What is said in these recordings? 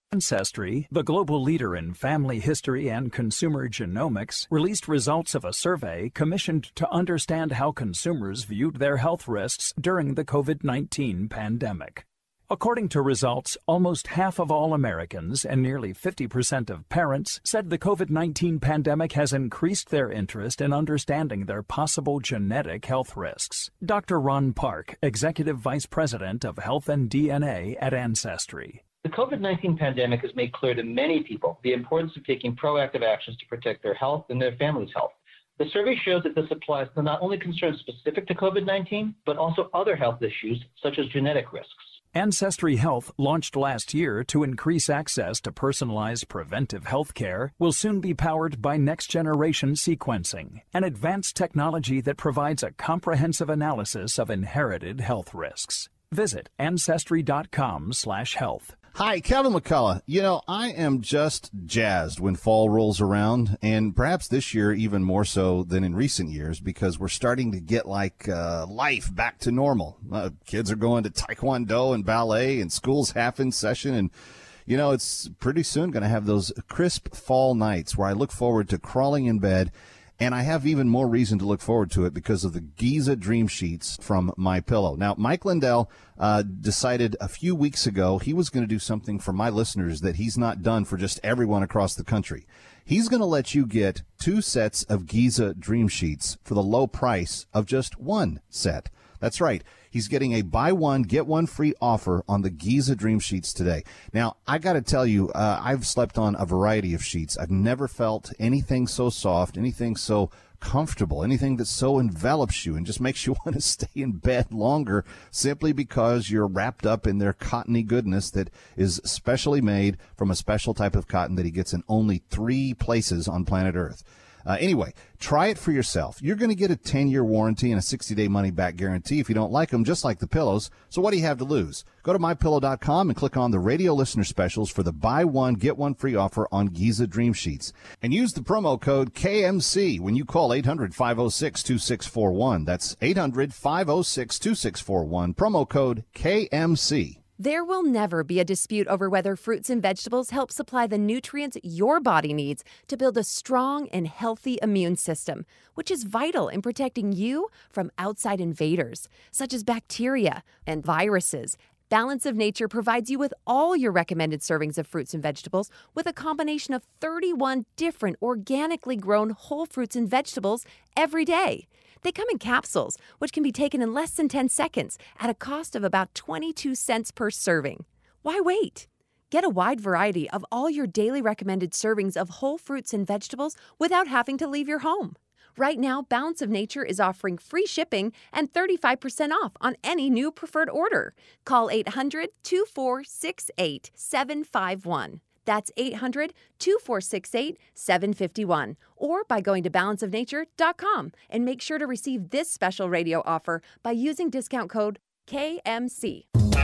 Ancestry, the global leader in family history and consumer genomics, released results of a survey commissioned to understand how consumers viewed their health risks during the COVID-19 pandemic. According to results, almost half of all Americans and nearly 50% of parents said the COVID-19 pandemic has increased their interest in understanding their possible genetic health risks. Dr. Ron Park, Executive Vice President of Health and DNA at Ancestry. The COVID-19 pandemic has made clear to many people the importance of taking proactive actions to protect their health and their family's health. The survey shows that this applies to not only concerns specific to COVID-19, but also other health issues such as genetic risks. Ancestry Health, launched last year to increase access to personalized preventive health care, will soon be powered by next-generation sequencing, an advanced technology that provides a comprehensive analysis of inherited health risks. Visit Ancestry.com/health. Hi, Kevin McCullough. You know, I am just jazzed when fall rolls around, and perhaps this year even more so than in recent years, because we're starting to get life back to normal. Kids are going to taekwondo and ballet, and school's half in session, and you know, it's pretty soon going to have those crisp fall nights where I look forward to crawling in bed. And I have even more reason to look forward to it because of the Giza Dream Sheets from MyPillow. Now, Mike Lindell decided a few weeks ago he was going to do something for my listeners that he's not done for just everyone across the country. He's going to let you get 2 sets of Giza Dream Sheets for the low price of just 1 set. That's right. He's getting a buy one, get one free offer on the Giza Dream Sheets today. Now, I got to tell you, I've slept on a variety of sheets. I've never felt anything so soft, anything so comfortable, anything that so envelops you and just makes you want to stay in bed longer simply because you're wrapped up in their cottony goodness that is specially made from a special type of cotton that he gets in only 3 places on planet Earth. Anyway, try it for yourself. You're going to get a 10-year warranty and a 60-day money-back guarantee if you don't like them, just like the pillows. So what do you have to lose? Go to MyPillow.com and click on the radio listener specials for the buy one, get one free offer on Giza Dream Sheets. And use the promo code KMC when you call 800-506-2641. That's 800-506-2641. Promo code KMC. There will never be a dispute over whether fruits and vegetables help supply the nutrients your body needs to build a strong and healthy immune system, which is vital in protecting you from outside invaders, such as bacteria and viruses. Balance of Nature provides you with all your recommended servings of fruits and vegetables with a combination of 31 different organically grown whole fruits and vegetables every day. They come in capsules, which can be taken in less than 10 seconds at a cost of about 22 cents per serving. Why wait? Get a wide variety of all your daily recommended servings of whole fruits and vegetables without having to leave your home. Right now, Balance of Nature is offering free shipping and 35% off on any new preferred order. Call 800-2468-751. That's 800-2468-751. Or by going to balanceofnature.com and make sure to receive this special radio offer by using discount code KMC.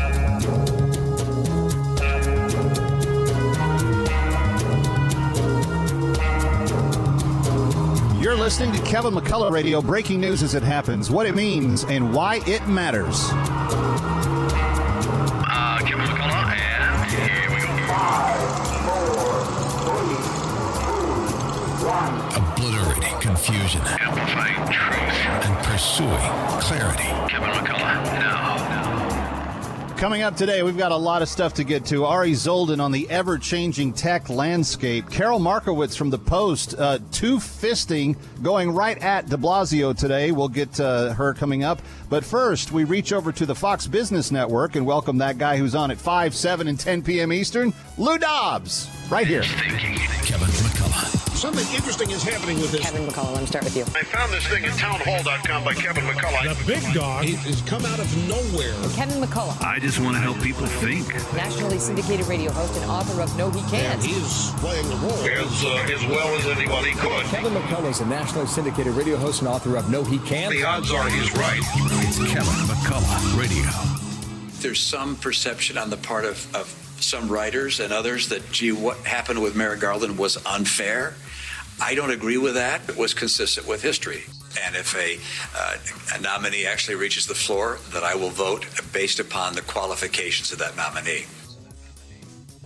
You're listening to Kevin McCullough Radio, breaking news as it happens, what it means, and why it matters. Kevin McCullough, and here we go. 5, 4, 3, 2, 1. Obliterating confusion. Amplifying truth. And pursuing clarity. Kevin McCullough, now. Coming up today, we've got a lot of stuff to get to. Ari Zoldan on the ever-changing tech landscape. Carol Markowitz from The Post, two-fisting going right at de Blasio today. We'll get her coming up. But first, we reach over to the Fox Business Network and welcome that guy who's on at 5, 7, and 10 p.m. Eastern, Lou Dobbs, right here. Kevin McCullough. Something interesting is happening with this. Kevin McCullough, let me start with you. I found this thing at townhall.com by Kevin McCullough. The big dog has come out of nowhere. Kevin McCullough. I just want to help people think. Nationally syndicated radio host and author of No He Can't. And he's playing the role as well as anybody could. Kevin McCullough is a nationally syndicated radio host and author of No He Can't. The odds are he's right. It's Kevin McCullough Radio. There's some perception on the part of some writers and others that, gee, what happened with Merrick Garland was unfair. I don't agree with that. It was consistent with history. And if a nominee actually reaches the floor, then I will vote based upon the qualifications of that nominee.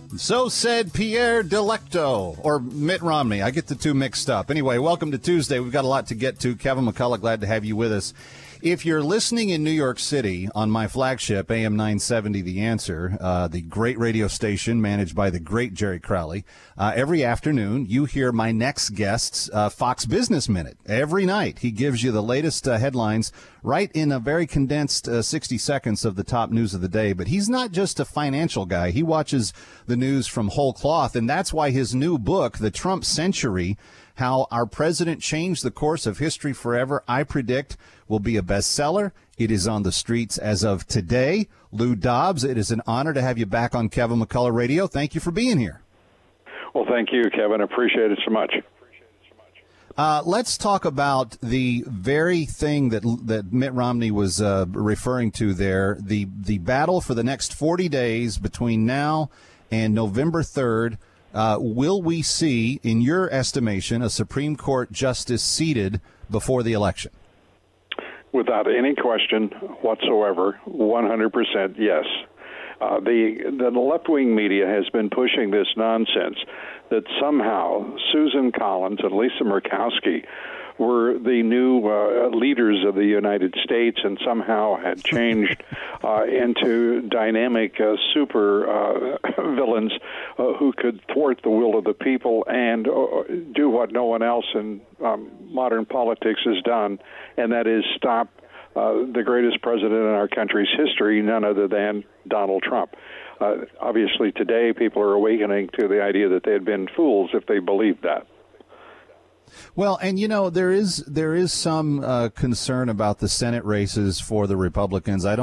So said Pierre Delecto, or Mitt Romney. I get the two mixed up. Anyway, welcome to Tuesday. We've got a lot to get to. Kevin McCullough, glad to have you with us. If you're listening in New York City on my flagship, AM 970 The Answer, the great radio station managed by the great Jerry Crowley, every afternoon you hear my next guest's Fox Business Minute. Every night he gives you the latest headlines right in a very condensed 60 seconds of the top news of the day. But he's not just a financial guy. He watches the news from whole cloth, and that's why his new book, The Trump Century, How Our President Changed the Course of History Forever, I predict will be a bestseller. It is on the streets as of today. Lou Dobbs, it is an honor to have you back on Kevin McCullough Radio. Thank you for being here. Well, thank you, Kevin. I appreciate it so much. Let's talk about the very thing that Mitt Romney was referring to there, the battle for the next 40 days between now and November 3rd. Will we see, in your estimation, a Supreme Court justice seated before the election? Without any question whatsoever, 100% yes. The left-wing media has been pushing this nonsense that somehow Susan Collins and Lisa Murkowski were the new leaders of the United States and somehow had changed into dynamic super villains who could thwart the will of the people and do what no one else in modern politics has done, and that is stop the greatest president in our country's history, none other than Donald Trump. Obviously, today people are awakening to the idea that they had been fools if they believed that. Well, and there is some concern about the Senate races for the Republicans. I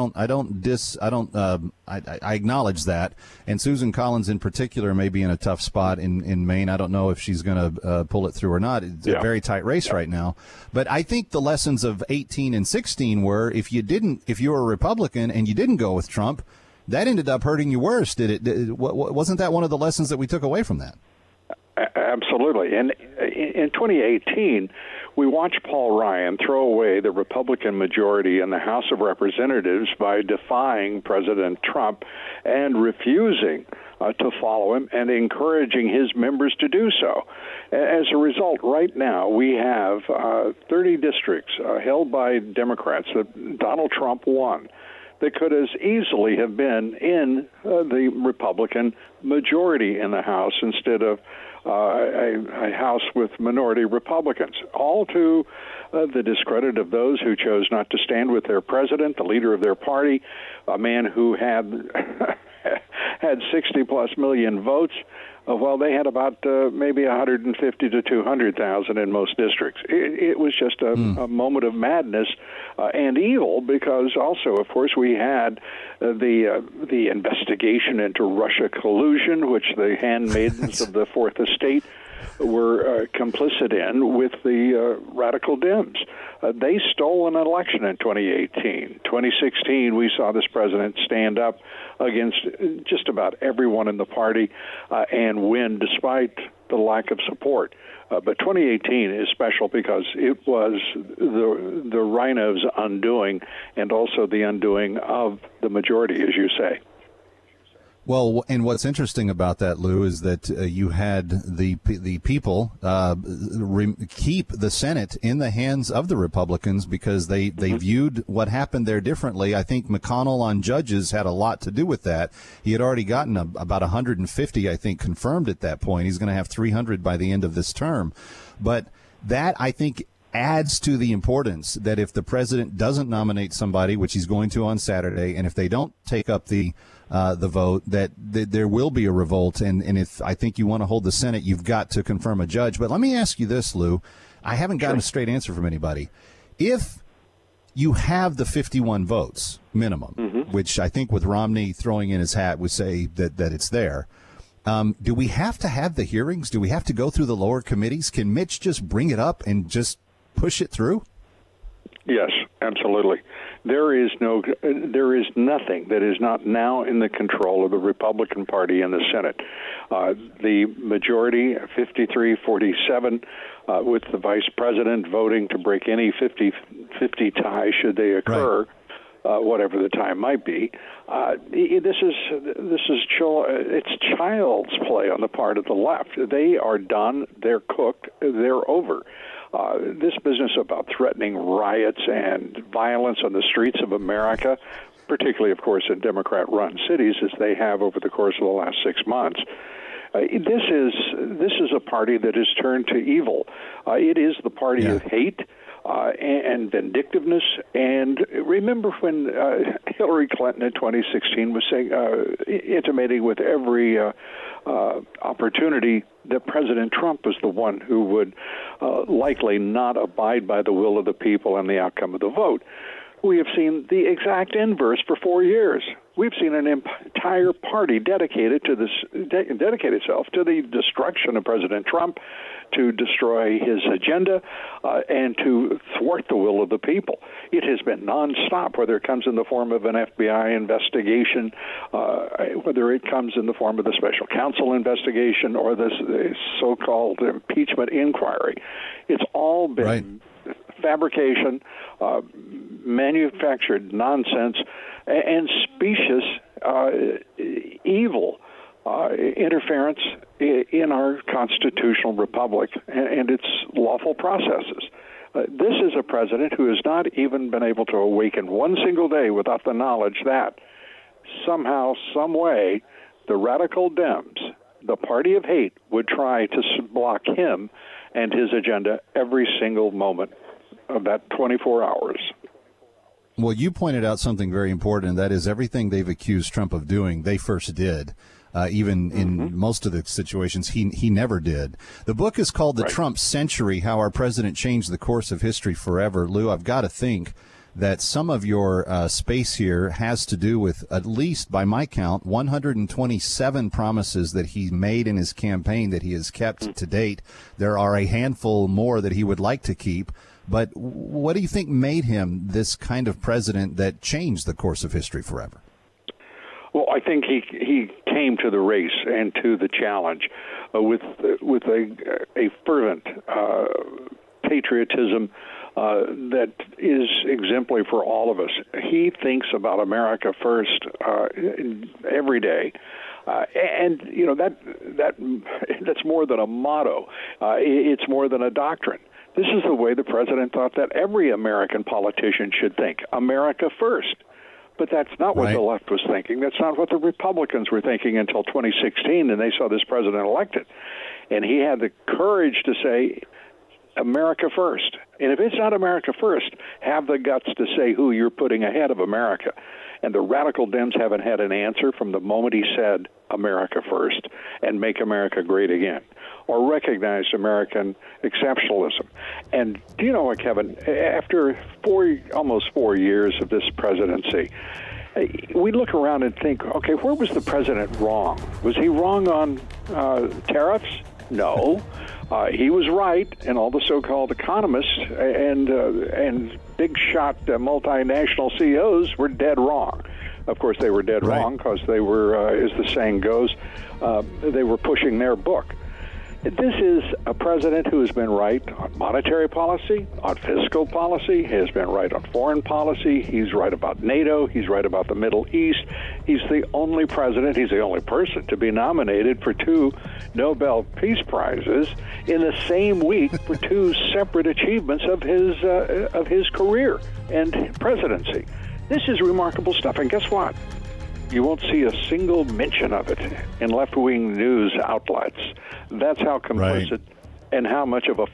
acknowledge that, and Susan Collins in particular may be in a tough spot in Maine. I don't know if she's going to pull it through or not. It's a very tight race right now. But I think the lessons of 18 and 16 were if you were a Republican and you didn't go with Trump, that ended up hurting you worse. Wasn't that one of the lessons that we took away from that? Absolutely. And in 2018, we watched Paul Ryan throw away the Republican majority in the House of Representatives by defying President Trump and refusing to follow him and encouraging his members to do so. As a result, right now, we have 30 districts held by Democrats that Donald Trump won that could as easily have been in the Republican majority in the House instead of a House with minority Republicans, all to the discredit of those who chose not to stand with their president, the leader of their party, a man who had 60-plus million votes. Well, they had about maybe 150 to 200,000 in most districts. It was just a moment of madness and evil because also, of course, we had the investigation into Russia collusion, which the handmaidens of the Fourth Estate were complicit in with the radical Dems. They stole an election in 2018. 2016, we saw this president stand up against just about everyone in the party and win despite the lack of support. But 2018 is special because it was the rhinos' undoing and also the undoing of the majority, as you say. Well, and what's interesting about that, Lou, is that you had the people keep the Senate in the hands of the Republicans because they viewed what happened there differently. I think McConnell on judges had a lot to do with that. He had already gotten about 150, I think, confirmed at that point. He's going to have 300 by the end of this term. But that, I think, adds to the importance that if the president doesn't nominate somebody, which he's going to on Saturday, and if they don't take up the vote, that there will be a revolt. And if I think you want to hold the Senate, you've got to confirm a judge. But let me ask you this, Lou. I haven't gotten a straight answer from anybody. If you have the 51 votes minimum, which I think with Romney throwing in his hat would say that it's there, do we have to have the hearings? Do we have to go through the lower committees? Can Mitch just bring it up and just push it through? Yes, absolutely. There is nothing that is not now in the control of the Republican Party in the Senate. The majority, 53-47, with the vice president voting to break any 50-50 tie should they occur. Right. whatever the time might be. It's child's play on the part of the left. They are done. They're cooked. They're over. This business about threatening riots and violence on the streets of America, particularly, of course, in Democrat-run cities, as they have over the course of the last 6 months. This is a party that has turned to evil. It is the party of hate and vindictiveness. And remember when Hillary Clinton in 2016 was saying, intimating with every opportunity that President Trump was the one who would likely not abide by the will of the people and the outcome of the vote. We have seen the exact inverse for 4 years. We've seen an entire party dedicate itself to the destruction of President Trump, to destroy his agenda, and to thwart the will of the people. It has been nonstop, whether it comes in the form of an FBI investigation, whether it comes in the form of the special counsel investigation, or this so-called impeachment inquiry. It's all been fabrication, manufactured nonsense, and specious evil interference in our constitutional republic and its lawful processes. This is a president who has not even been able to awaken one single day without the knowledge that somehow, some way, the radical Dems, the party of hate, would try to block him and his agenda every single moment of that 24 hours. Well, you pointed out something very important, and that is everything they've accused Trump of doing, they first did. Even in most of the situations, he never did. The book is called The Trump Century, How Our President Changed the Course of History Forever. Lou, I've got to think that some of your space here has to do with, at least by my count, 127 promises that he made in his campaign that he has kept to date. There are a handful more that he would like to keep. But what do you think made him this kind of president that changed the course of history forever? Well, I think he came to the race and to the challenge with a fervent patriotism that is exemplary for all of us. He thinks about America first every day. And you know that's more than a motto. It's more than a doctrine. This is the way the president thought that every American politician should think: America first. But that's not what the left was thinking. That's not what the Republicans were thinking until 2016, and they saw this president elected. And he had the courage to say, America first. And if it's not America first, have the guts to say who you're putting ahead of America. And the radical Dems haven't had an answer from the moment he said America first and make America great again, or recognized American exceptionalism. And do you know what, Kevin? After almost 4 years of this presidency, we look around and think, okay, where was the president wrong? Was he wrong on tariffs? No. He was right, and all the so-called economists and big-shot multinational CEOs were dead wrong. Of course, they were dead wrong because they were, as the saying goes, they were pushing their book. This is a president who has been right on monetary policy, on fiscal policy. He has been right on foreign policy. He's right about NATO. He's right about the Middle East. He's the only president, he's the only person to be nominated for 2 Nobel Peace Prizes in the same week for 2 separate achievements of his career and presidency. This is remarkable stuff. And guess what? You won't see a single mention of it in left-wing news outlets. That's how complicit and how much the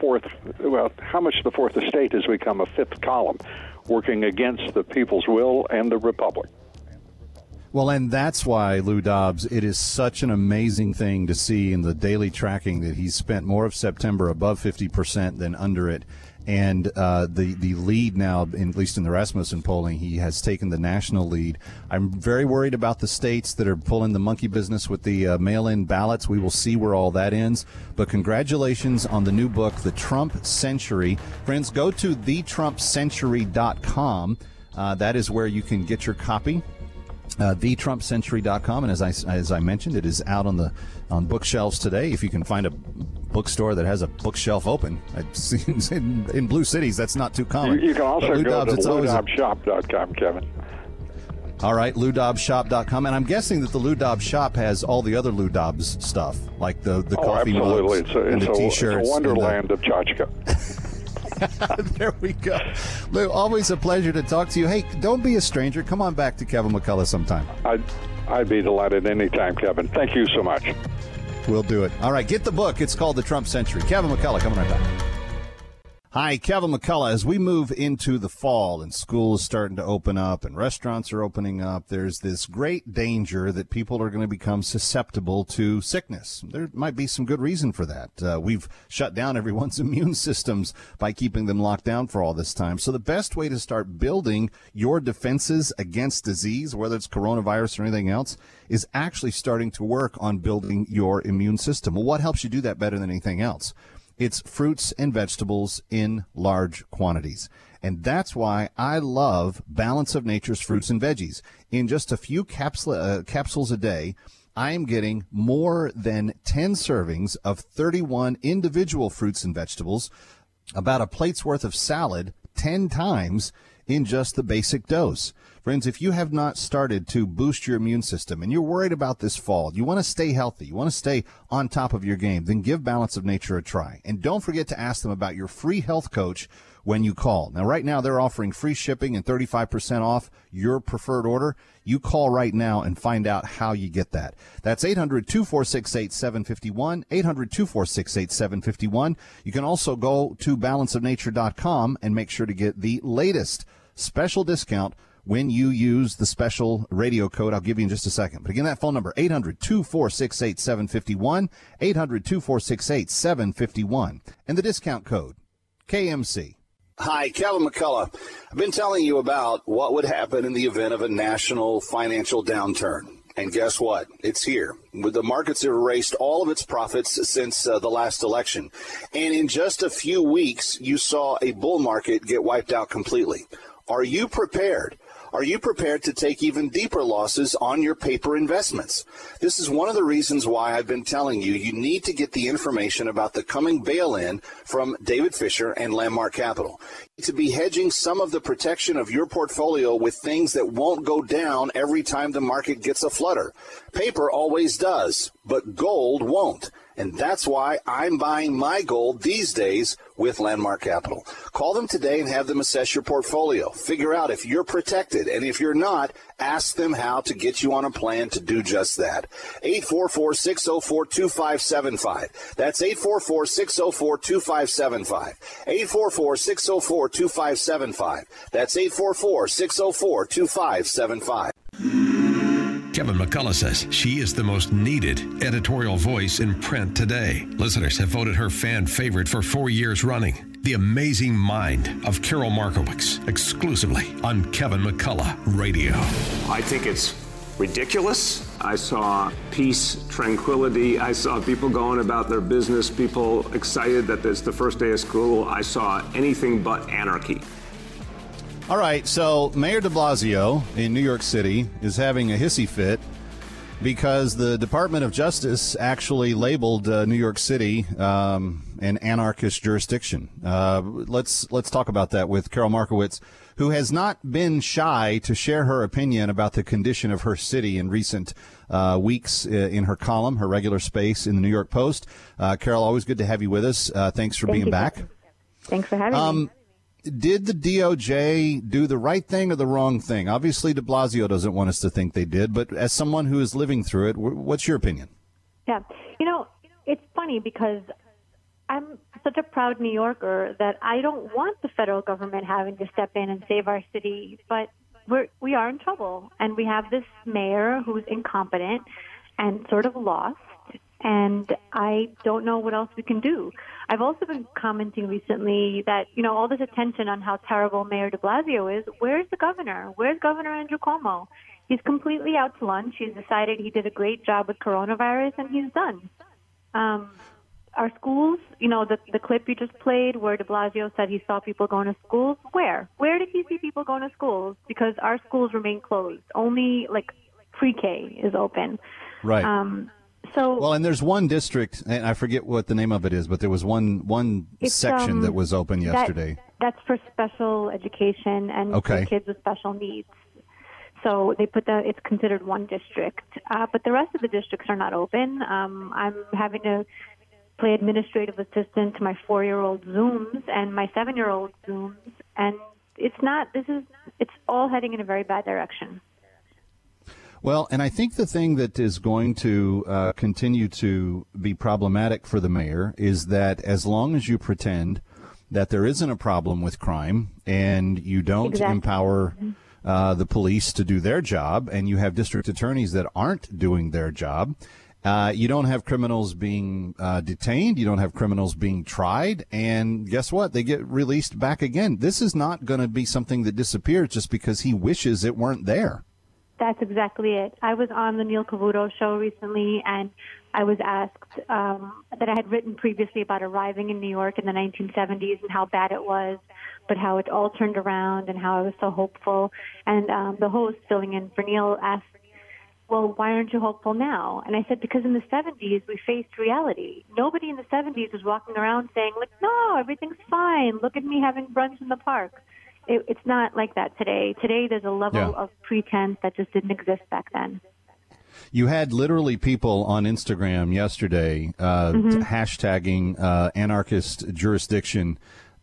fourth estate has become a fifth column, working against the people's will and the republic. Well, and that's why, Lou Dobbs, it is such an amazing thing to see in the daily tracking that he's spent more of September above 50% than under it. And the lead now, at least in the Rasmussen polling, he has taken the national lead. I'm very worried about the states that are pulling the monkey business with the mail-in ballots. We will see where all that ends. But congratulations on the new book, The Trump Century. Friends, go to thetrumpcentury.com. That is where you can get your copy. thetrumpcentury.com, and as I mentioned, it is out on bookshelves today. If you can find a bookstore that has a bookshelf open, in blue cities, that's not too common. You can also go to LouDobbsShop.com, Kevin. All right, LouDobbsShop.com. And I'm guessing that the Lou Dobbs shop has all the other Lou Dobbs stuff, like the coffee mugs and the T-shirts. It's a wonderland of tchotchke. There we go. Lou, always a pleasure to talk to you. Hey, don't be a stranger. Come on back to Kevin McCullough sometime. I'd be delighted anytime, Kevin. Thank you so much. We'll do it. All right, get the book. It's called The Trump Century. Kevin McCullough coming right back. Hi, Kevin McCullough. As we move into the fall and school is starting to open up and restaurants are opening up, there's this great danger that people are going to become susceptible to sickness. There might be some good reason for that. We've shut down everyone's immune systems by keeping them locked down for all this time. So the best way to start building your defenses against disease, whether it's coronavirus or anything else, is actually starting to work on building your immune system. Well, what helps you do that better than anything else? It's fruits and vegetables in large quantities. And that's why I love Balance of Nature's fruits and veggies. In just a few capsules a day, I am getting more than 10 servings of 31 individual fruits and vegetables, about a plate's worth of salad 10 times in just the basic dose. Friends, if you have not started to boost your immune system and you're worried about this fall, you want to stay healthy, you want to stay on top of your game, then give Balance of Nature a try. And don't forget to ask them about your free health coach when you call. Now, right now, they're offering free shipping and 35% off your preferred order. You call right now and find out how you get that. That's 800-246-8751, 800-246-8751. You can also go to balanceofnature.com and make sure to get the latest special discount when you use the special radio code I'll give you in just a second. But again, that phone number, 800-246-8751, 800-246-8751, and the discount code, KMC. Hi, Kevin McCullough. I've been telling you about what would happen in the event of a national financial downturn. And guess what? It's here. The markets have erased all of its profits since the last election. And in just a few weeks, you saw a bull market get wiped out completely. Are you prepared? Are you prepared to take even deeper losses on your paper investments? This is one of the reasons why I've been telling you need to get the information about the coming bail-in from David Fisher and Landmark Capital. To be hedging some of the protection of your portfolio with things that won't go down every time the market gets a flutter. Paper always does, but gold won't. And that's why I'm buying my gold these days with Landmark Capital. Call them today and have them assess your portfolio. Figure out if you're protected. And if you're not, ask them how to get you on a plan to do just that. 844-604-2575. That's 844-604-2575. 844-604-2575. That's 844-604-2575. Kevin McCullough says she is the most needed editorial voice in print today. Listeners have voted her fan favorite for 4 years running. The Amazing Mind of Carol Markowitz, exclusively on Kevin McCullough Radio. I think it's ridiculous. I saw peace, tranquility. I saw people going about their business, people excited that it's the first day of school. I saw anything but anarchy. All right, so Mayor de Blasio in New York City is having a hissy fit because the Department of Justice actually labeled New York City an anarchist jurisdiction. Let's talk about that with Carol Markowitz, who has not been shy to share her opinion about the condition of her city in recent weeks in her column, her regular space in the New York Post. Carol, always good to have you with us. Thanks for being back. Thanks for having me. Did the DOJ do the right thing or the wrong thing? Obviously, de Blasio doesn't want us to think they did, but as someone who is living through it, what's your opinion? Yeah, it's funny because I'm such a proud New Yorker that I don't want the federal government having to step in and save our city, but we are in trouble, and we have this mayor who's incompetent and sort of lost, and I don't know what else we can do. I've also been commenting recently that, all this attention on how terrible Mayor de Blasio is. Where's the governor? Where's Governor Andrew Cuomo? He's completely out to lunch. He's decided he did a great job with coronavirus, and he's done. Our schools, the clip you just played where de Blasio said he saw people going to schools, where? Where did he see people going to schools? Because our schools remain closed. Only, pre-K is open. Right. And there's one district, and I forget what the name of it is, but there was one section that was open yesterday. That's for special education and for kids with special needs. So they put it's considered one district. But the rest of the districts are not open. I'm having to play administrative assistant to my 4-year-old Zooms and my 7-year-old Zooms. And it's all heading in a very bad direction. Well, and I think the thing that is going to continue to be problematic for the mayor is that as long as you pretend that there isn't a problem with crime and you don't empower the police to do their job, and you have district attorneys that aren't doing their job, you don't have criminals being detained, you don't have criminals being tried, and guess what? They get released back again. This is not going to be something that disappears just because he wishes it weren't there. That's exactly it. I was on the Neil Cavuto show recently, and I was asked that I had written previously about arriving in New York in the 1970s and how bad it was, but how it all turned around and how I was so hopeful. And the host filling in for Neil asked, well, why aren't you hopeful now? And I said, because in the 70s, we faced reality. Nobody in the 70s was walking around saying, like, no, everything's fine. Look at me having brunch in the park. It's not like that today. Today, there's a level of pretense that just didn't exist back then. You had literally people on Instagram yesterday hashtagging anarchist jurisdiction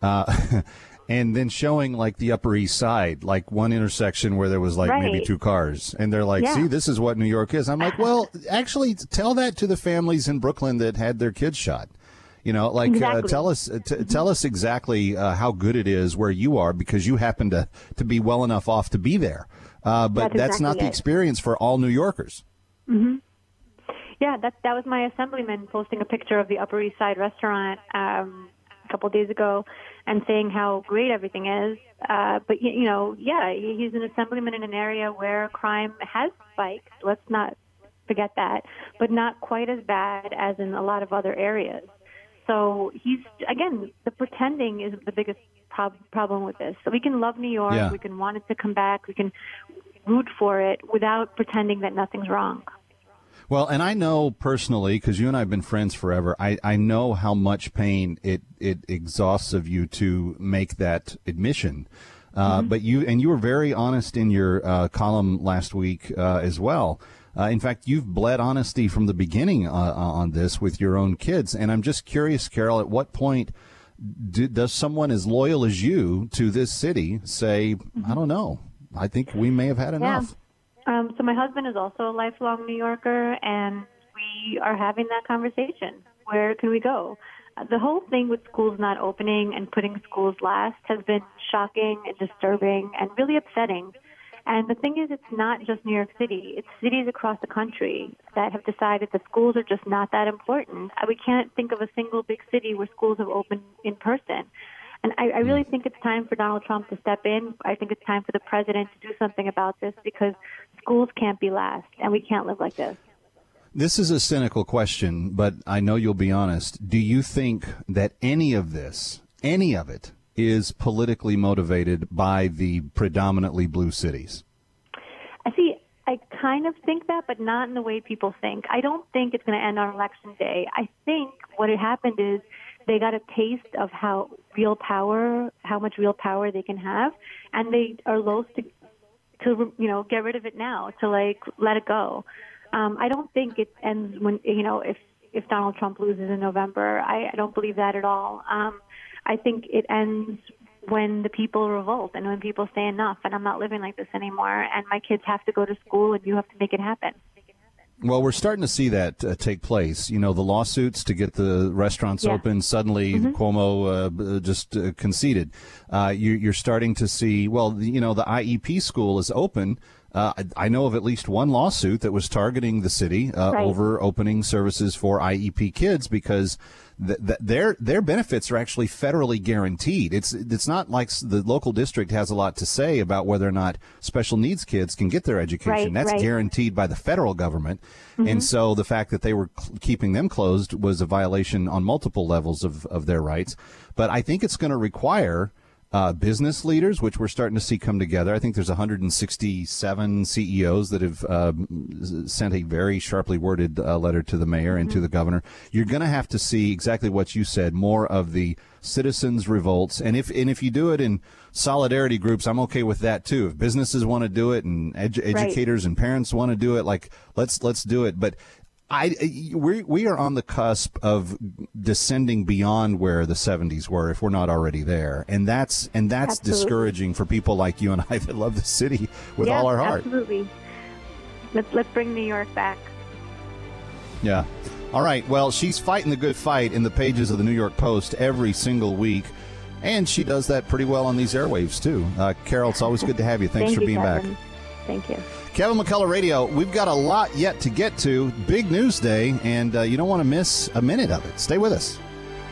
and then showing like the Upper East Side, like one intersection where there was like maybe 2 cars. And they're like, see, this is what New York is. I'm like, well, actually, tell that to the families in Brooklyn that had their kids shot. You know, like tell us exactly how good it is where you are, because you happen to be well enough off to be there. But that's not the experience for all New Yorkers. Mm-hmm. Yeah, that was my assemblyman posting a picture of the Upper East Side restaurant a couple of days ago and saying how great everything is. But, he's an assemblyman in an area where crime has spiked. Let's not forget that, but not quite as bad as in a lot of other areas. So the pretending is the biggest problem with this. So we can love New York, we can want it to come back, we can root for it without pretending that nothing's wrong. Well, and I know personally, because you and I have been friends forever, I know how much pain it exhausts of you to make that admission. But you were very honest in your column last week as well. In fact, you've bled honesty from the beginning on this with your own kids. And I'm just curious, Carol, at what point does someone as loyal as you to this city say, I don't know, I think we may have had enough? So my husband is also a lifelong New Yorker, and we are having that conversation. Where can we go? The whole thing with schools not opening and putting schools last has been shocking and disturbing and really upsetting. And the thing is, it's not just New York City. It's cities across the country that have decided that schools are just not that important. We can't think of a single big city where schools have opened in person. And I really think it's time for Donald Trump to step in. I think it's time for the president to do something about this, because schools can't be last, and we can't live like this. This is a cynical question, but I know you'll be honest. Do you think that any of it, is politically motivated by the predominantly blue cities? I kind of think that, but not in the way people think. I don't think it's going to end on Election Day. I think what had happened is they got a taste of how much real power they can have, and they are loath to get rid of it now, to let it go. I don't think it ends when, if Donald Trump loses in November. I don't believe that at all. I think it ends when the people revolt and when people say enough, and I'm not living like this anymore, and my kids have to go to school, and you have to make it happen. Well, we're starting to see that take place. The lawsuits to get the restaurants open, suddenly Cuomo just conceded. You're starting to see, the IEP school is open. I know of at least one lawsuit that was targeting the city over opening services for IEP kids, because their benefits are actually federally guaranteed. It's not like the local district has a lot to say about whether or not special needs kids can get their education. That's guaranteed by the federal government. And so the fact that they were keeping them closed was a violation on multiple levels of their rights. But I think it's going to require business leaders, which we're starting to see come together. I think there's 167 CEOs that have sent a very sharply worded letter to the mayor and to the governor. You're going to have to see exactly what you said, more of the citizens' revolts. And if you do it in solidarity groups, I'm okay with that too. If businesses want to do it and educators and parents want to do it, like let's do it. But we are on the cusp of descending beyond where the 70s were, if we're not already there, and that's discouraging for people like you and I that love the city with all our heart. Absolutely. Let's bring New York back. Yeah. All right. Well, she's fighting the good fight in the pages of the New York Post every single week, and she does that pretty well on these airwaves too. Carol, it's always good to have you. Thanks for being back. Thank you. Kevin McCullough Radio, we've got a lot yet to get to. Big news day, and you don't want to miss a minute of it. Stay with us.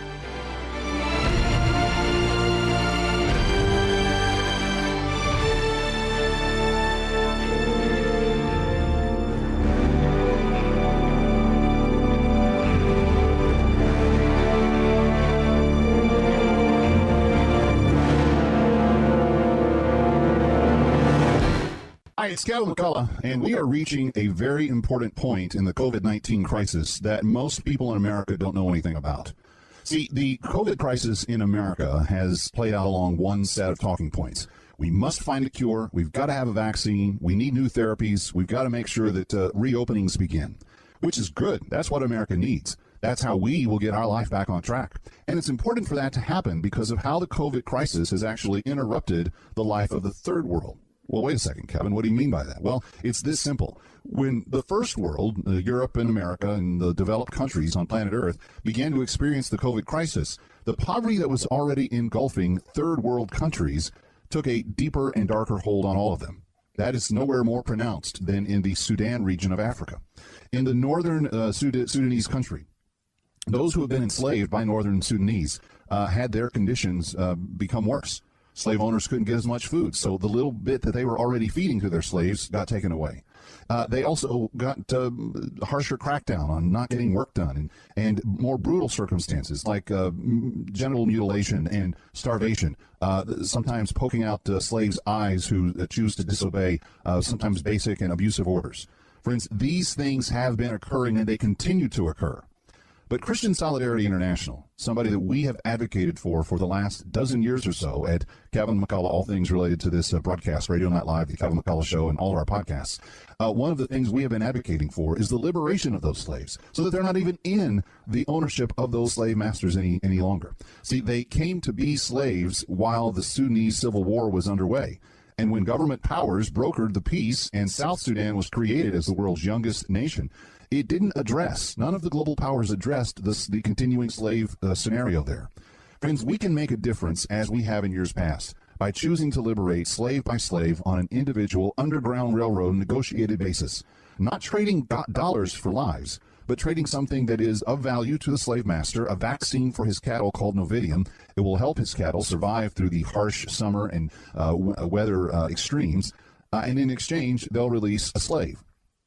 Hi, it's Kevin McCullough, and we are reaching a very important point in the COVID-19 crisis that most people in America don't know anything about. See, the COVID crisis in America has played out along one set of talking points. We must find a cure. We've got to have a vaccine. We need new therapies. We've got to make sure that reopenings begin, which is good. That's what America needs. That's how we will get our life back on track. And it's important for that to happen because of how the COVID crisis has actually interrupted the life of the third world. Well, wait a second, Kevin. What do you mean by that? Well, it's this simple. When the first world, Europe and America and the developed countries on planet Earth, began to experience the COVID crisis, the poverty that was already engulfing third world countries took a deeper and darker hold on all of them. That is nowhere more pronounced than in the Sudan region of Africa. In the northern Sudanese country, those who have been enslaved by northern Sudanese had their conditions become worse. Slave owners couldn't get as much food, so the little bit that they were already feeding to their slaves got taken away. They also got harsher crackdown on not getting work done and more brutal circumstances like genital mutilation and starvation, sometimes poking out slaves' eyes who choose to disobey sometimes basic and abusive orders. Friends, these things have been occurring and they continue to occur. But Christian Solidarity International, somebody that we have advocated for the last dozen years or so at Kevin McCullough, all things related to this broadcast, Radio Night Live, the Kevin McCullough Show, and all of our podcasts, one of the things we have been advocating for is the liberation of those slaves so that they're not even in the ownership of those slave masters any longer. See, they came to be slaves while the Sudanese Civil War was underway. And when government powers brokered the peace and South Sudan was created as the world's youngest nation, it didn't address, none of the global powers addressed the continuing slave scenario there. Friends, we can make a difference, as we have in years past, by choosing to liberate slave by slave on an individual Underground Railroad negotiated basis, not trading dollars for lives, but trading something that is of value to the slave master, a vaccine for his cattle called Novidium. It will help his cattle survive through the harsh summer and weather extremes, and in exchange, they'll release a slave.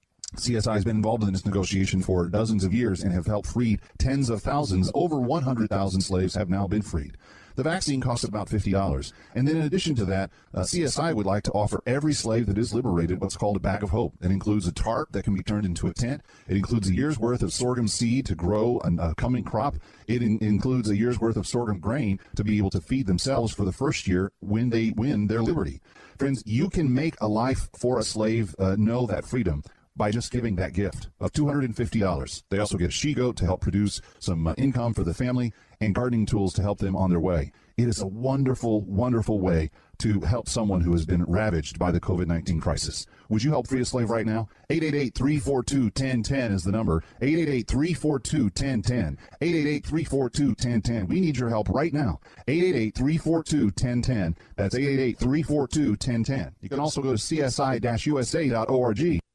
CSI has been involved in this negotiation for dozens of years and have helped free tens of thousands. Over 100,000 slaves have now been freed. The vaccine costs about $50. And then in addition to that, CSI would like to offer every slave that is liberated what's called a bag of hope. It includes a tarp that can be turned into a tent. It includes a year's worth of sorghum seed to grow a coming crop. It includes a year's worth of sorghum grain to be able to feed themselves for the first year when they win their liberty. Friends, you can make a life for a slave know that freedom by just giving that gift of $250. They also get a she-goat to help produce some income for the family and gardening tools to help them on their way. It is a wonderful, wonderful way to help someone who has been ravaged by the COVID-19 crisis. Would you help free a slave right now? 888-342-1010 is the number. 888-342-1010. 888-342-1010. We need your help right now. 888-342-1010. That's 888-342-1010. You can also go to csi-usa.org.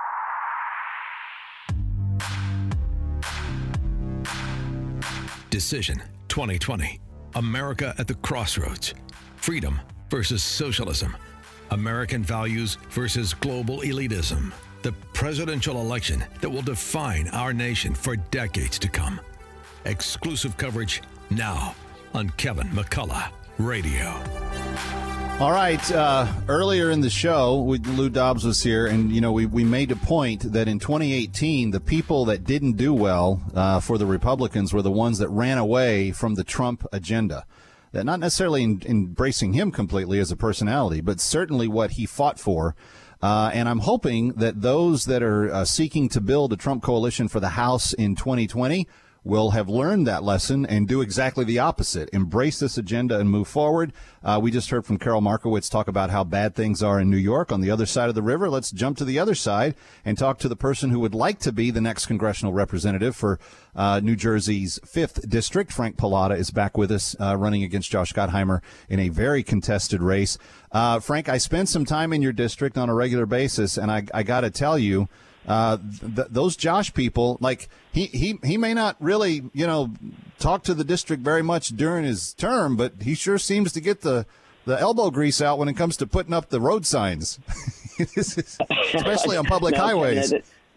Decision 2020. America at the crossroads. Freedom versus socialism. American values versus global elitism. The presidential election that will define our nation for decades to come. Exclusive coverage now on Kevin McCullough Radio. All right. Earlier in the show, Lou Dobbs was here, and, we made a point that in 2018, the people that didn't do well for the Republicans were the ones that ran away from the Trump agenda. That not necessarily embracing him completely as a personality, but certainly what he fought for. And I'm hoping that those that are seeking to build a Trump coalition for the House in 2020 will have learned that lesson and do exactly the opposite. Embrace this agenda and move forward. We just heard from Carol Markowitz talk about how bad things are in New York on the other side of the river. Let's jump to the other side and talk to the person who would like to be the next congressional representative for New Jersey's 5th District. Frank Pallotta is back with us, running against Josh Gottheimer in a very contested race. Frank, I spend some time in your district on a regular basis, and I got to tell you, those Josh people, like he may not really, talk to the district very much during his term, but he sure seems to get the elbow grease out when it comes to putting up the road signs, especially on public highways.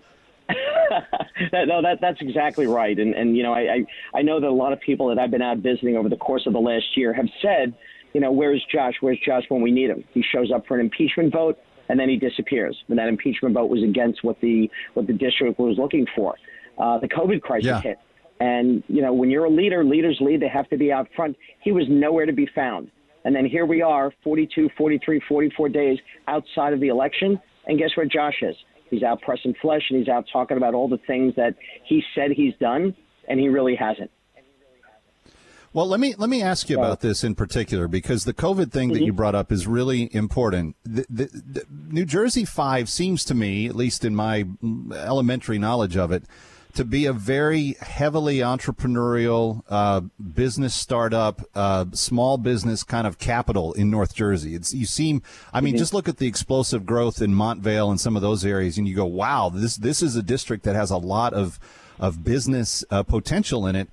That's exactly right. And I know that a lot of people that I've been out visiting over the course of the last year have said, where's Josh? Where's Josh when we need him? He shows up for an impeachment vote, and then he disappears. And that impeachment vote was against what the district was looking for. The COVID crisis hit. And, when you're a leader, leaders lead. They have to be out front. He was nowhere to be found. And then here we are, 42, 43, 44 days outside of the election. And guess where Josh is? He's out pressing flesh, and he's out talking about all the things that he said he's done, and he really hasn't. Well, let me ask you about this in particular, because the COVID thing that you brought up is really important. The New Jersey 5 seems to me, at least in my elementary knowledge of it, to be a very heavily entrepreneurial business startup, small business kind of capital in North Jersey. Just look at the explosive growth in Montvale and some of those areas, and you go, wow, this is a district that has a lot of business potential in it.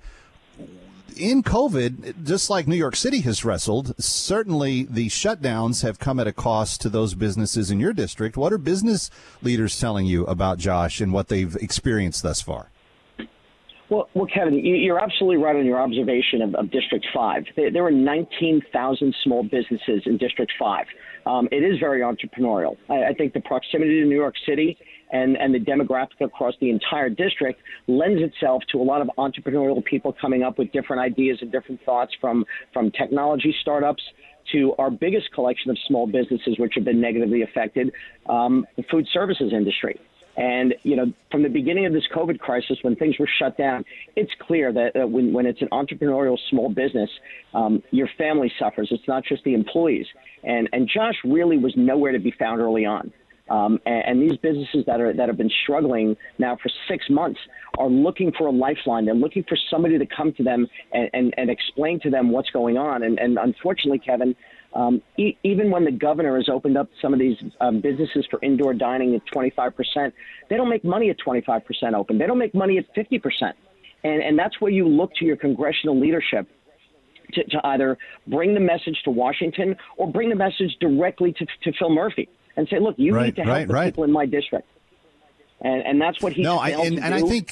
In COVID, just like New York City has wrestled, certainly the shutdowns have come at a cost to those businesses in your district. What are business leaders telling you about Josh and what they've experienced thus far? Well, Kevin, you're absolutely right on your observation of District 5. There are 19,000 small businesses in District 5. It is very entrepreneurial. I think the proximity to New York City and the demographic across the entire district lends itself to a lot of entrepreneurial people coming up with different ideas and different thoughts, from technology startups to our biggest collection of small businesses which have been negatively affected, the food services industry. And, from the beginning of this COVID crisis, when things were shut down, it's clear that when it's an entrepreneurial small business, your family suffers. It's not just the employees. And Josh really was nowhere to be found early on. And these businesses that have been struggling now for 6 months are looking for a lifeline. They're looking for somebody to come to them and explain to them what's going on. And unfortunately, Kevin, even when the governor has opened up some of these businesses for indoor dining at 25%, they don't make money at 25% open. They don't make money at 50%. And that's where you look to your congressional leadership to either bring the message to Washington or bring the message directly to Phil Murphy and say, look, you need to help the people in my district. And that's what he failed to do.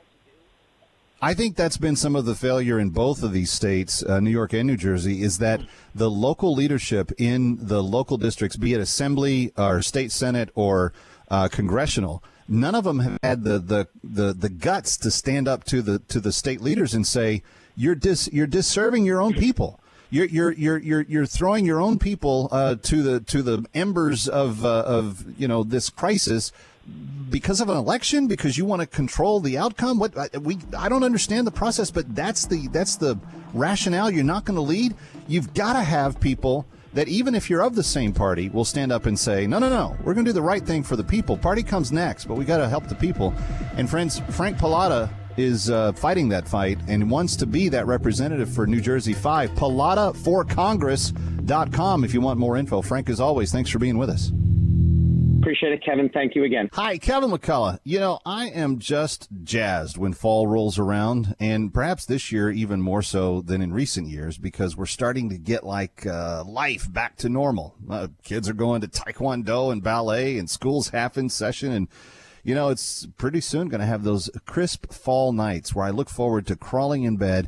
I think that's been some of the failure in both of these states, New York and New Jersey, is that the local leadership in the local districts, be it assembly or state senate or congressional, none of them have had the guts to stand up to the state leaders and say, you're disserving your own people. You're throwing your own people to the embers of this crisis because of an election, because you want to control the outcome. I don't understand the process, but that's the rationale. You're not going to lead. You've got to have people that, even if you're of the same party, will stand up and say, no, we're going to do the right thing for the people. Party comes next, but we got to help the people. And friends, Frank Pallotta is fighting that fight and wants to be that representative for New Jersey 5. PallottaForCongress.com if you want more info. Frank, as always, thanks for being with us. Appreciate it, Kevin. Thank you again. Hi, Kevin McCullough. I am just jazzed when fall rolls around, and perhaps this year even more so than in recent years, because we're starting to get life back to normal. Kids are going to Taekwondo and ballet, and school's half in session, and it's pretty soon going to have those crisp fall nights where I look forward to crawling in bed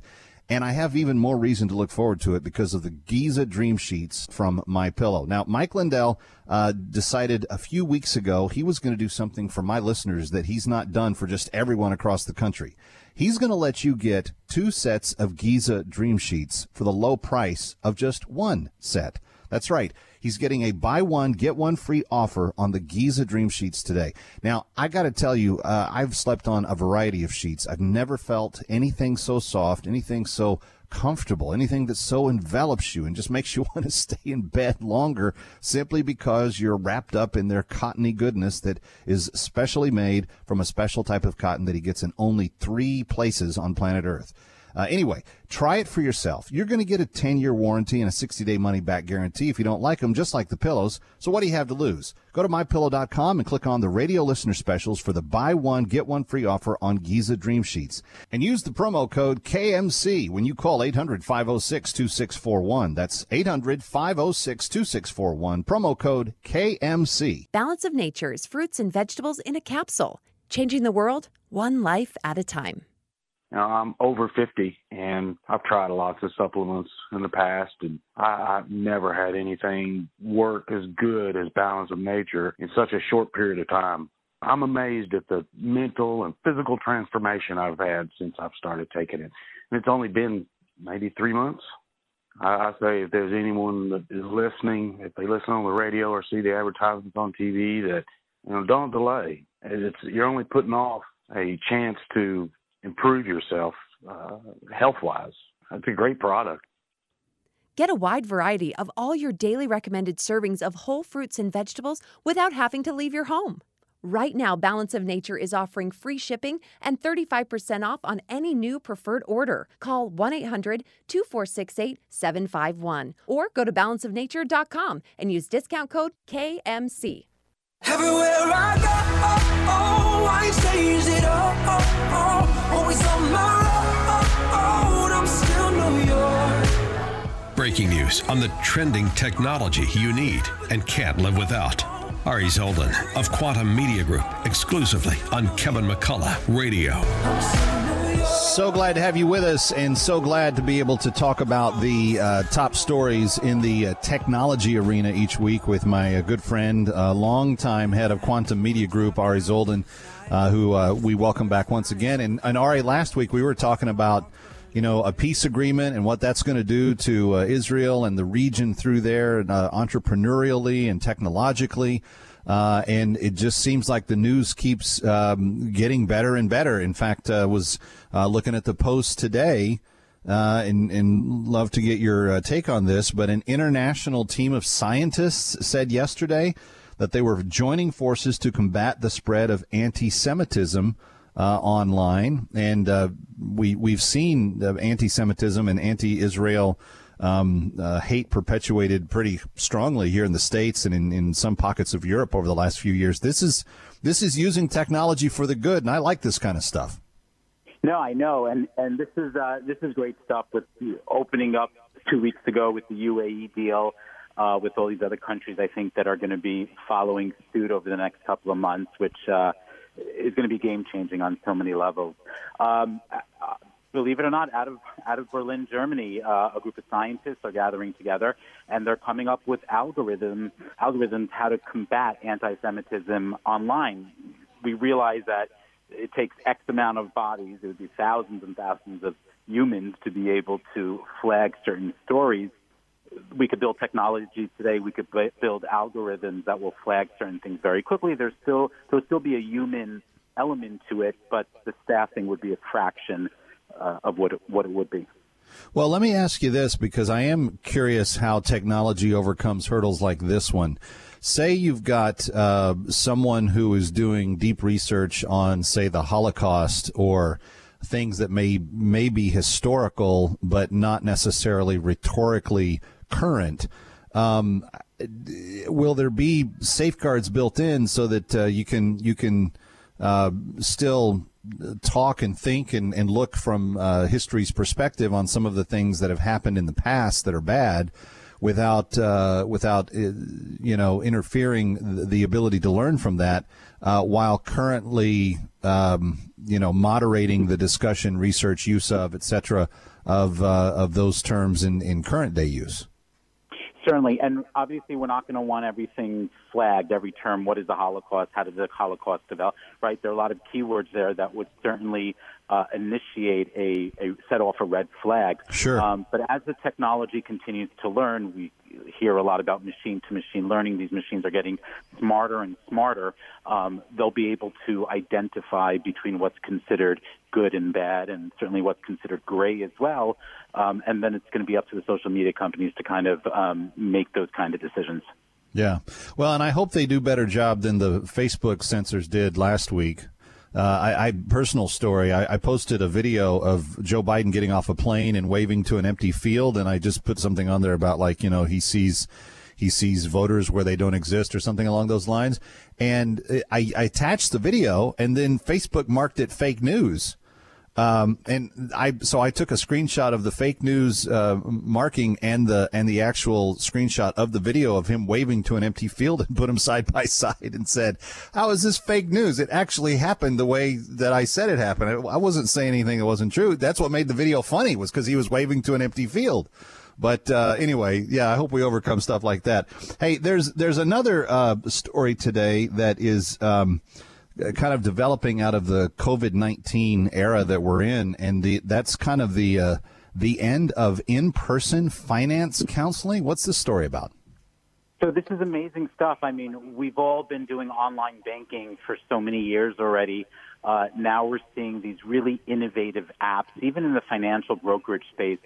And I have even more reason to look forward to it because of the Giza Dream Sheets from MyPillow. Now, Mike Lindell decided a few weeks ago he was going to do something for my listeners that he's not done for just everyone across the country. He's going to let you get 2 sets of Giza Dream Sheets for the low price of just 1 set. That's right. He's getting a buy one, get one free offer on the Giza Dream Sheets today. Now, I got to tell you, I've slept on a variety of sheets. I've never felt anything so soft, anything so comfortable, anything that so envelops you and just makes you want to stay in bed longer simply because you're wrapped up in their cottony goodness that is specially made from a special type of cotton that he gets in only 3 places on planet Earth. Anyway, try it for yourself. You're going to get a 10-year warranty and a 60-day money-back guarantee if you don't like them, just like the pillows. So what do you have to lose? Go to MyPillow.com and click on the radio listener specials for the buy one, get one free offer on Giza Dream Sheets. And use the promo code KMC when you call 800-506-2641. That's 800-506-2641. Promo code KMC. Balance of Nature's fruits and vegetables in a capsule. Changing the world, one life at a time. Now, I'm over 50, and I've tried lots of supplements in the past, and I've never had anything work as good as Balance of Nature in such a short period of time. I'm amazed at the mental and physical transformation I've had since I've started taking it. And it's only been maybe 3 months. I say if there's anyone that is listening, if they listen on the radio or see the advertisements on TV, that don't delay. You're only putting off a chance to improve yourself health-wise. It's a great product. Get a wide variety of all your daily recommended servings of whole fruits and vegetables without having to leave your home. Right now, Balance of Nature is offering free shipping and 35% off on any new preferred order. Call 1-800-2468-751 or go to balanceofnature.com and use discount code KMC. Everywhere I go, I changed it always on my road, I'm still New York. Breaking news on the trending technology you need and can't live without. Ari Zoldan of Quantum Media Group, exclusively on Kevin McCullough Radio. So glad to have you with us, and so glad to be able to talk about the top stories in the technology arena each week with my good friend, longtime head of Quantum Media Group, Ari Zoldan, who we welcome back once again. And Ari, last week we were talking about, a peace agreement and what that's going to do to Israel and the region through there, entrepreneurially and technologically. And it just seems like the news keeps getting better and better. In fact, was looking at the Post today and love to get your take on this. But an international team of scientists said yesterday that they were joining forces to combat the spread of anti-Semitism online. And we've seen anti-Semitism and anti-Israel hate perpetuated pretty strongly here in the States and in some pockets of Europe over the last few years. This is using technology for the good, and I like this kind of stuff. No, I know, and this is great stuff with opening up 2 weeks ago with the UAE deal, with all these other countries, I think, that are going to be following suit over the next couple of months, which is going to be game-changing on so many levels. Believe it or not, out of Berlin, Germany, a group of scientists are gathering together, and they're coming up with algorithms how to combat anti-Semitism online. We realize that it takes X amount of bodies, it would be thousands and thousands of humans to be able to flag certain stories. We could build technology today. We could build algorithms that will flag certain things very quickly. There'll still be a human element to it, but the staffing would be a fraction of what it would be. Well, let me ask you this, because I am curious how technology overcomes hurdles like this one. Say you've got someone who is doing deep research on, say, the Holocaust or things that may be historical but not necessarily rhetorically current. Will there be safeguards built in so that you can still talk and think and look from history's perspective on some of the things that have happened in the past that are bad, without interfering the ability to learn from that, while currently moderating the discussion, research, use of, et cetera, of those terms in current day use. Certainly, and obviously we're not going to want everything flagged, every term. What is the Holocaust? How did the Holocaust develop? Right? There are a lot of keywords there that would certainly initiate set off a red flag. Sure. But as the technology continues to learn, we hear a lot about machine-to-machine learning. These machines are getting smarter and smarter. They'll be able to identify between what's considered good and bad, and certainly what's considered gray as well. And then it's going to be up to the social media companies to kind of make those kind of decisions. Yeah. Well, and I hope they do a better job than the Facebook censors did last week. Personal story, I posted a video of Joe Biden getting off a plane and waving to an empty field, and I just put something on there about, like, he sees voters where they don't exist or something along those lines. And I attached the video, and then Facebook marked it fake news. And I took a screenshot of the fake news marking and the actual screenshot of the video of him waving to an empty field and put them side by side and said, "How is this fake news? It actually happened the way that I said it happened. I wasn't saying anything that wasn't true." That's what made the video funny, was because he was waving to an empty field. But anyway, yeah, I hope we overcome stuff like that. Hey, there's another story today that is kind of developing out of the COVID-19 era that we're in, and that's kind of the end of in-person finance counseling. What's this story about? So this is amazing stuff. I mean, we've all been doing online banking for so many years already. Now we're seeing these really innovative apps, even in the financial brokerage space.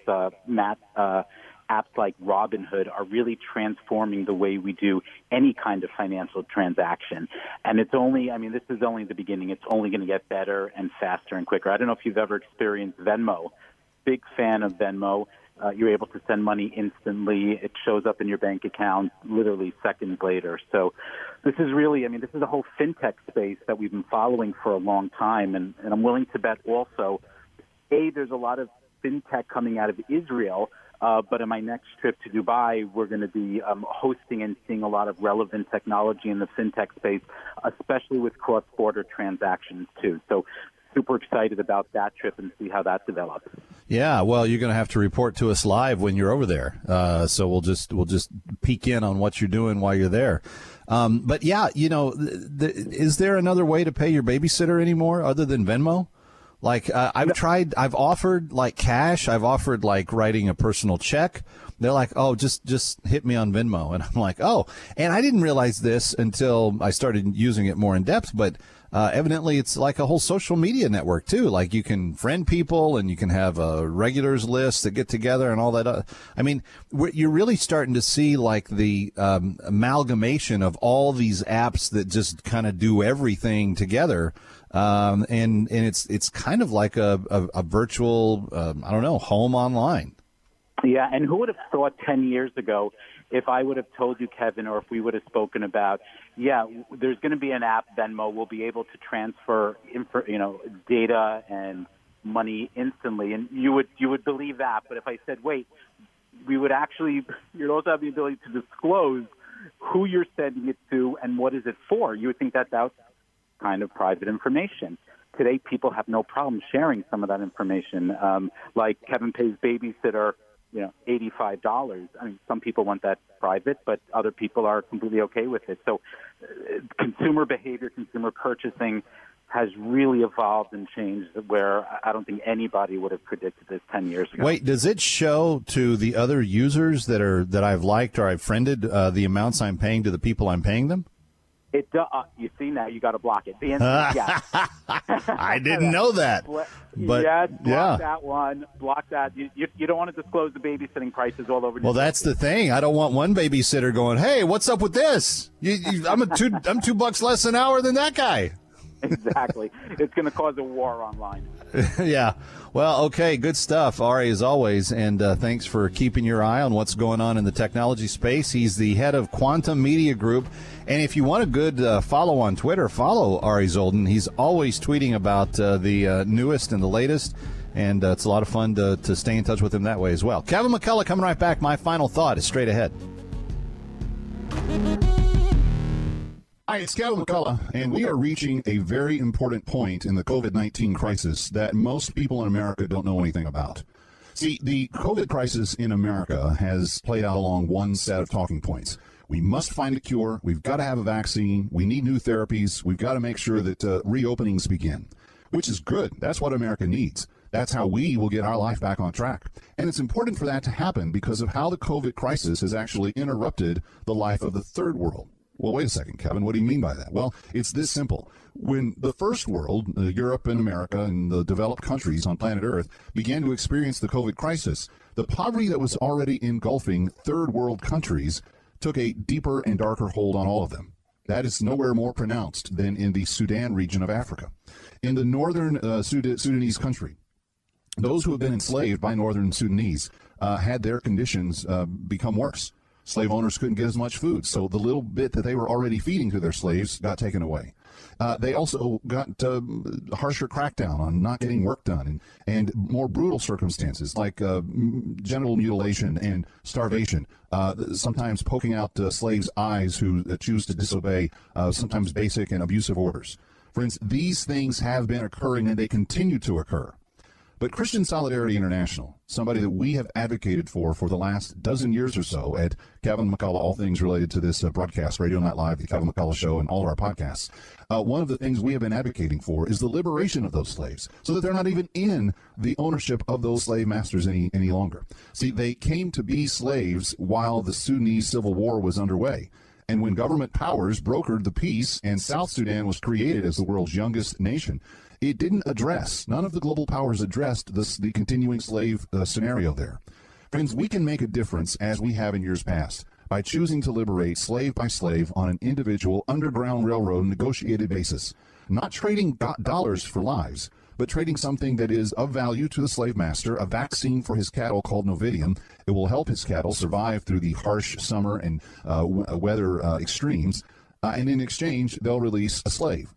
Apps like Robinhood are really transforming the way we do any kind of financial transaction. And this is only the beginning. It's only going to get better and faster and quicker. I don't know if you've ever experienced Venmo. Big fan of Venmo. You're able to send money instantly. It shows up in your bank account literally seconds later. So this is really, this is a whole fintech space that we've been following for a long time. And I'm willing to bet also, there's a lot of fintech coming out of Israel. But in my next trip to Dubai, we're going to be hosting and seeing a lot of relevant technology in the fintech space, especially with cross-border transactions too. So super excited about that trip and see how that develops. Yeah, well, you're going to have to report to us live when you're over there. So we'll just peek in on what you're doing while you're there. But yeah, is there another way to pay your babysitter anymore other than Venmo? Like, I've offered like cash. I've offered like writing a personal check. They're like, "Oh, just hit me on Venmo." And I'm like, "Oh," and I didn't realize this until I started using it more in depth, but evidently it's like a whole social media network too. Like, you can friend people and you can have a regulars list that get together and all that. You're really starting to see like the amalgamation of all these apps that just kind of do everything together. And it's kind of like a virtual, home online. Yeah, and who would have thought 10 years ago, if I would have told you, Kevin, or if we would have spoken about, there's going to be an app, Venmo, we'll be able to transfer data and money instantly, and you would believe that. But if I said, wait, you'd also have the ability to disclose who you're sending it to and what is it for. You would think that's kind of private information. Today, people have no problem sharing some of that information. Like Kevin pays babysitter, $85. Some people want that private, but other people are completely okay with it. So consumer behavior, consumer purchasing has really evolved and changed where I don't think anybody would have predicted this 10 years ago. Wait, does it show to the other users that I've liked or I've friended the amounts I'm paying to the people I'm paying them? It you see, now you got to block it. The answer is yes. I didn't know that. But block that one. Block that. You don't want to disclose the babysitting prices all over. Well, that's the thing. I don't want one babysitter going, "Hey, what's up with this? I'm $2 less an hour than that guy." Exactly. It's going to cause a war online. Yeah. Well, okay, good stuff, Ari, as always, and thanks for keeping your eye on what's going on in the technology space. He's the head of Quantum Media Group, and if you want a good follow on Twitter, follow Ari Zoldan. He's always tweeting about the newest and the latest, And it's a lot of fun to stay in touch with him that way as well. Kevin McCullough coming right back. My final thought is straight ahead. Hi, it's Kevin McCullough, and we are reaching a very important point in the COVID-19 crisis that most people in America don't know anything about. See, the COVID crisis in America has played out along one set of talking points. We must find a cure. We've got to have a vaccine. We need new therapies. We've got to make sure that reopenings begin, which is good. That's what America needs. That's how we will get our life back on track. And it's important for that to happen because of how the COVID crisis has actually interrupted the life of the third world. Well, wait a second, Kevin. What do you mean by that? Well, it's this simple. When the first world, Europe and America and the developed countries on planet Earth, began to experience the COVID crisis, the poverty that was already engulfing third world countries took a deeper and darker hold on all of them. That is nowhere more pronounced than in the Sudan region of Africa. In the northern Sudanese country, those who have been enslaved by northern Sudanese had their conditions become worse. Slave owners couldn't get as much food, so the little bit that they were already feeding to their slaves got taken away. They also got harsher crackdown on not getting work done and more brutal circumstances like genital mutilation and starvation, sometimes poking out slaves' eyes who choose to disobey sometimes basic and abusive orders. Friends, these things have been occurring and they continue to occur. But Christian Solidarity International, somebody that we have advocated for the last dozen years or so at Kevin McCullough, all things related to this broadcast, Radio Night Live, the Kevin McCullough Show, and all of our podcasts, one of the things we have been advocating for is the liberation of those slaves so that they're not even in the ownership of those slave masters any longer. See, they came to be slaves while the Sudanese Civil War was underway. And when government powers brokered the peace and South Sudan was created as the world's youngest nation, it didn't address, none of the global powers addressed the continuing slave scenario there. Friends, we can make a difference, as we have in years past, by choosing to liberate slave by slave on an individual Underground Railroad negotiated basis, not trading dollars for lives, but trading something that is of value to the slave master, a vaccine for his cattle called Novidium. It will help his cattle survive through the harsh summer and weather extremes, and in exchange, they'll release a slave.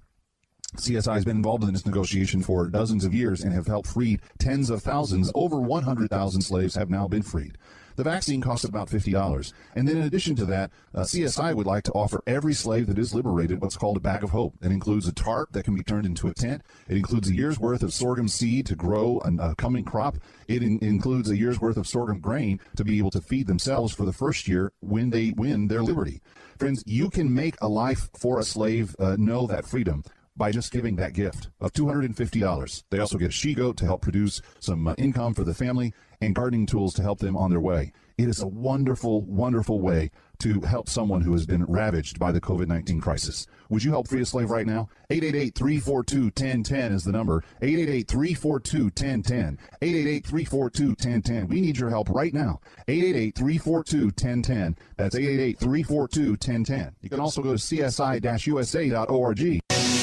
CSI has been involved in this negotiation for dozens of years and have helped free tens of thousands. Over 100,000 slaves have now been freed. The vaccine costs about $50. And then in addition to that, CSI would like to offer every slave that is liberated what's called a bag of hope. It includes a tarp that can be turned into a tent. It includes a year's worth of sorghum seed to grow a coming crop. It includes a year's worth of sorghum grain to be able to feed themselves for the first year when they win their liberty. Friends, you can make a life for a slave know that freedom by just giving that gift of $250. They also get a she-goat to help produce some income for the family and gardening tools to help them on their way. It is a wonderful, wonderful way to help someone who has been ravaged by the COVID-19 crisis. Would you help free a slave right now? 888-342-1010 is the number. 888-342-1010. 888-342-1010. We need your help right now. 888-342-1010. That's 888-342-1010. You can also go to csi-usa.org.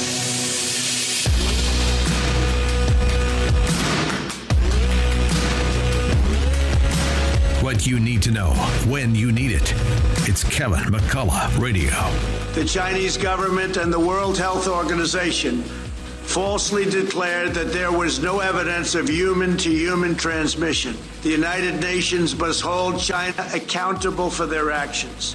What you need to know when you need it. It's Kevin McCullough Radio. The Chinese government and the World Health Organization falsely declared that there was no evidence of human-to-human transmission. The United Nations must hold China accountable for their actions.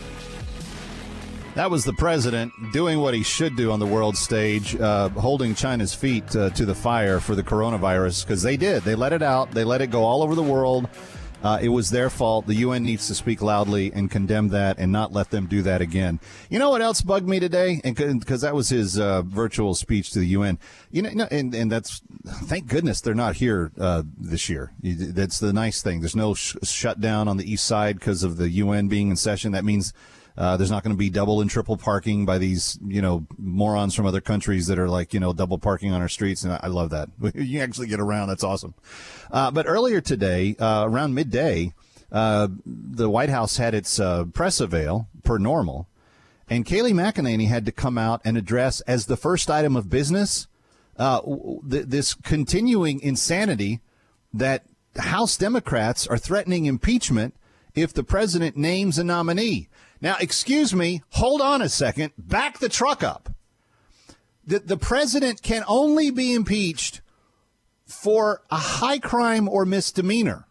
That was the president doing what he should do on the world stage, holding China's feet to the fire for the coronavirus, because they did. They let it out. They let it go all over the world. It was their fault. The UN needs to speak loudly and condemn that and not let them do that again. You know what else bugged me today? And because that was his virtual speech to the UN. You know, and that's, thank goodness they're not here this year. That's the nice thing. There's no shutdown on the east side because of the UN being in session. That means there's not going to be double and triple parking by these, morons from other countries that are like, double parking on our streets. And I love that. You actually get around. That's awesome. But earlier today, around midday, the White House had its press avail per normal. And Kayleigh McEnany had to come out and address as the first item of business this continuing insanity that House Democrats are threatening impeachment if the president names a nominee. Now, excuse me, hold on a second, back the truck up. The president can only be impeached for a high crime or misdemeanor.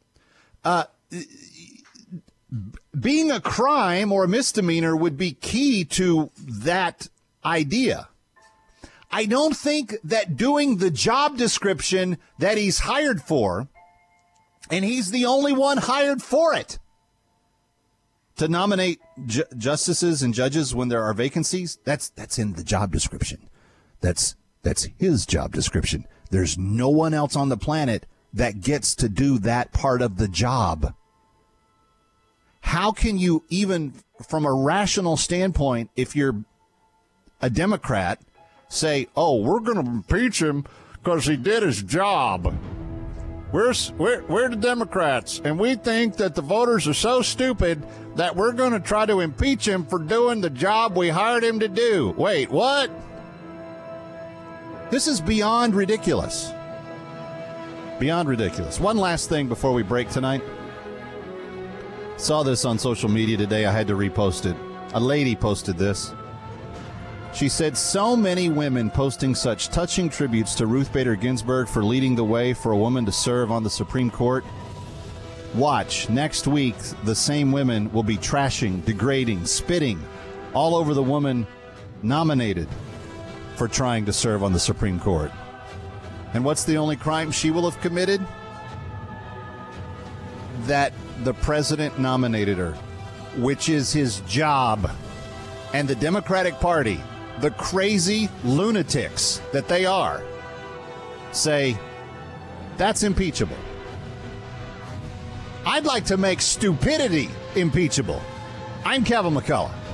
Being a crime or a misdemeanor would be key to that idea. I don't think that doing the job description that he's hired for, and he's the only one hired for it, to nominate justices and judges when there are vacancies, that's in the job description. That's his job description. There's no one else on the planet that gets to do that part of the job. How can you, even from a rational standpoint, if you're a Democrat, say, oh, we're going to impeach him because he did his job? We're the Democrats, and we think that the voters are so stupid that we're going to try to impeach him for doing the job we hired him to do. Wait, what? This is beyond ridiculous. Beyond ridiculous. One last thing before we break tonight. Saw this on social media today. I had to repost it. A lady posted this. She said, so many women posting such touching tributes to Ruth Bader Ginsburg for leading the way for a woman to serve on the Supreme Court. Watch, next week, the same women will be trashing, degrading, spitting all over the woman nominated for trying to serve on the Supreme Court. And what's the only crime she will have committed? That the president nominated her, which is his job. And the Democratic Party, the crazy lunatics that they are, say that's impeachable. I'd like to make stupidity impeachable. I'm Kevin McCullough.